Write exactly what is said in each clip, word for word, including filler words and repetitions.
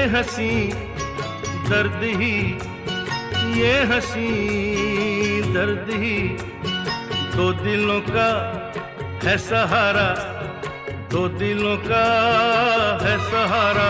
हंसी दर्द ही, ये हंसी दर्द ही, दो दिलों का है सहारा, दो दिलों का है सहारा।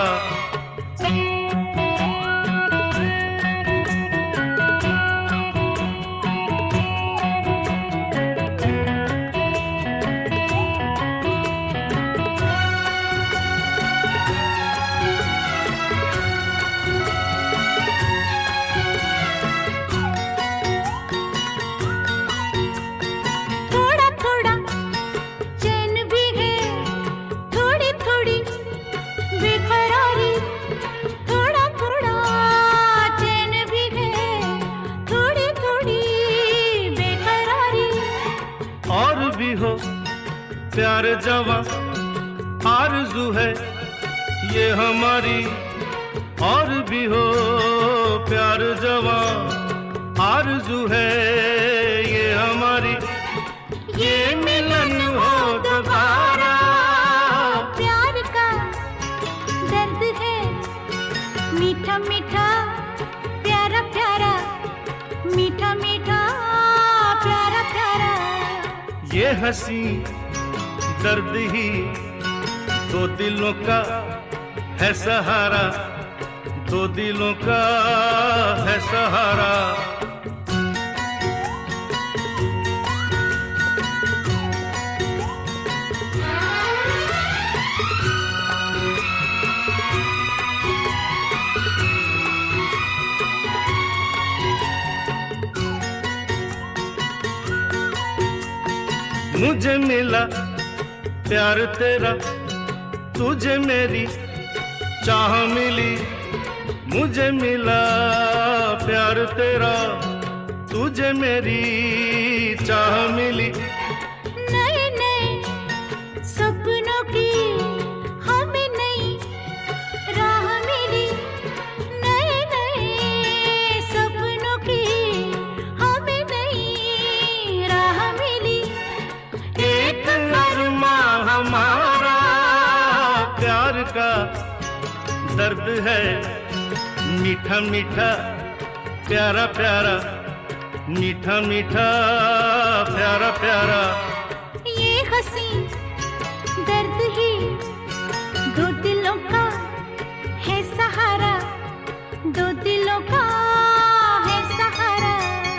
हो प्यार जवां आरज़ू है ये हमारी, और भी हो प्यार जवां आरज़ू है ये हमारी, ये मिलन हो दोबारा। प्यार का दर्द है मीठा मीठा प्यारा प्यारा, मीठा मीठा प्यारा प्यारा। ये हंसी दर्द ही, दो दिलों का है सहारा, दो दिलों का है सहारा। मुझे मिला प्यार तेरा, तुझे मेरी चाह मिली, मुझे मिला प्यार तेरा, तुझे मेरी चाह मिली। नए नए सपनों की हमें नई राह मिली, नए नए सपनों की हमें नई राह मिली। एक अरमां हमारा प्यार का दर्द है मीठा मीठा प्यारा प्यारा, मीठा मीठा प्यारा प्यारा। ये हंसी दर्द ही, दो दिलों का है सहारा, दो दिलों का है सहारा।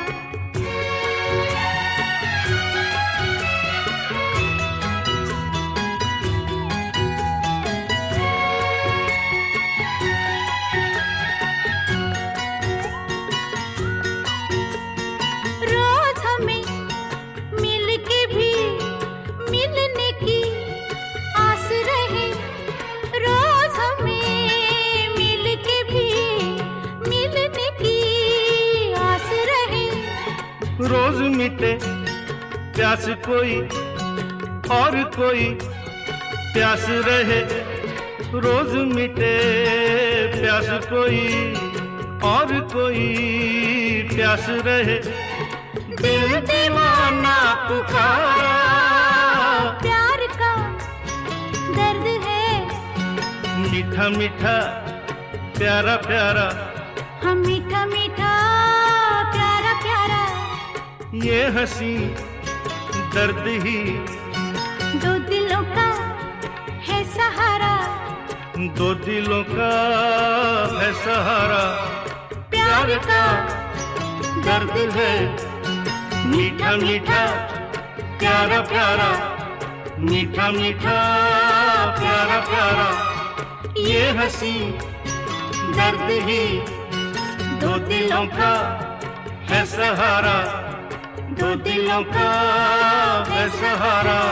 रोज हमें मिल के भी मिलने की आस रहे, रोज हमें मिल के भी मिलने की आस रहे। रोज मिटे प्यास कोई और कोई प्यास रहे, रोज मिटे प्यास कोई और कोई प्यास रहे। दिल दीवाना पुकारा, प्यार का दर्द है मीठा मीठा प्यारा प्यारा, हम मीठा मीठा प्यारा प्यारा। ये हंसी दर्द ही, दो दिलों का है सहारा, दो दिलों का है सहारा। प्यार का दर्द है मीठा मीठा प्यारा प्यारा, मीठा मीठा प्यारा प्यारा। ये हंसी दर्द ही, दो दिलों का है सहारा, दो दिलों का है सहारा।